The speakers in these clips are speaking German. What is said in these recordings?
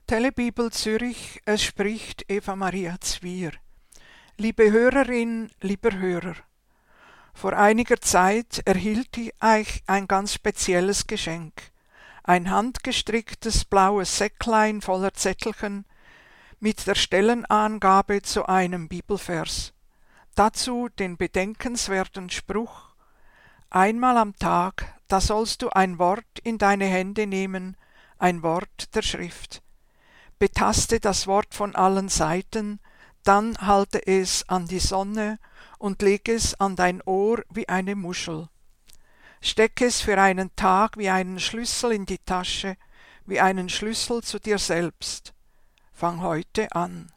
Telebibel Zürich, es spricht Eva Maria Zwier. Liebe Hörerin, lieber Hörer, vor einiger Zeit erhielt ich ein ganz spezielles Geschenk. Ein handgestricktes blaues Säcklein voller Zettelchen mit der Stellenangabe zu einem Bibelvers. Dazu den bedenkenswerten Spruch: Einmal am Tag, da sollst du ein Wort in deine Hände nehmen, ein Wort der Schrift. Betaste das Wort von allen Seiten, dann halte es an die Sonne und leg es an dein Ohr wie eine Muschel. Steck es für einen Tag wie einen Schlüssel in die Tasche, wie einen Schlüssel zu dir selbst. Fang heute an.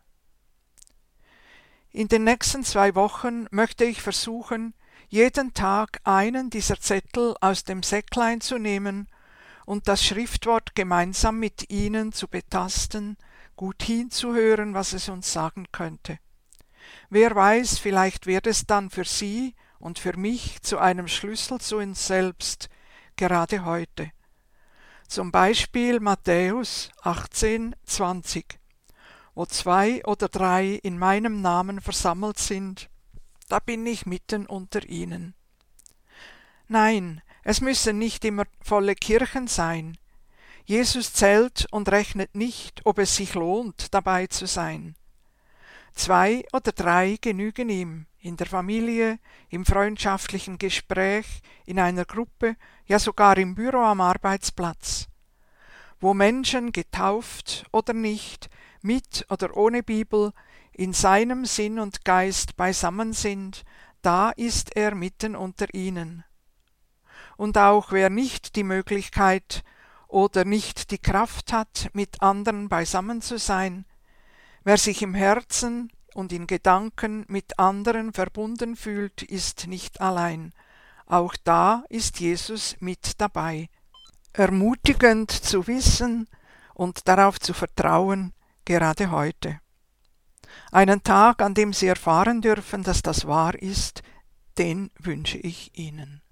In den nächsten 2 Wochen möchte ich versuchen, jeden Tag einen dieser Zettel aus dem Säcklein zu nehmen und das Schriftwort gemeinsam mit Ihnen zu betasten, gut hinzuhören, was es uns sagen könnte. Wer weiß, vielleicht wird es dann für Sie und für mich zu einem Schlüssel zu uns selbst, gerade heute. Zum Beispiel Matthäus 18,20, wo 2 oder 3 in meinem Namen versammelt sind, da bin ich mitten unter ihnen. Nein, es müssen nicht immer volle Kirchen sein. Jesus zählt und rechnet nicht, ob es sich lohnt, dabei zu sein. 2 oder 3 genügen ihm, in der Familie, im freundschaftlichen Gespräch, in einer Gruppe, ja sogar im Büro am Arbeitsplatz. Wo Menschen, getauft oder nicht, mit oder ohne Bibel, in seinem Sinn und Geist beisammen sind, da ist er mitten unter ihnen. Und auch wer nicht die Möglichkeit oder nicht die Kraft hat, mit anderen beisammen zu sein, wer sich im Herzen und in Gedanken mit anderen verbunden fühlt, ist nicht allein. Auch da ist Jesus mit dabei. Ermutigend zu wissen und darauf zu vertrauen, gerade heute. Einen Tag, an dem Sie erfahren dürfen, dass das wahr ist, den wünsche ich Ihnen.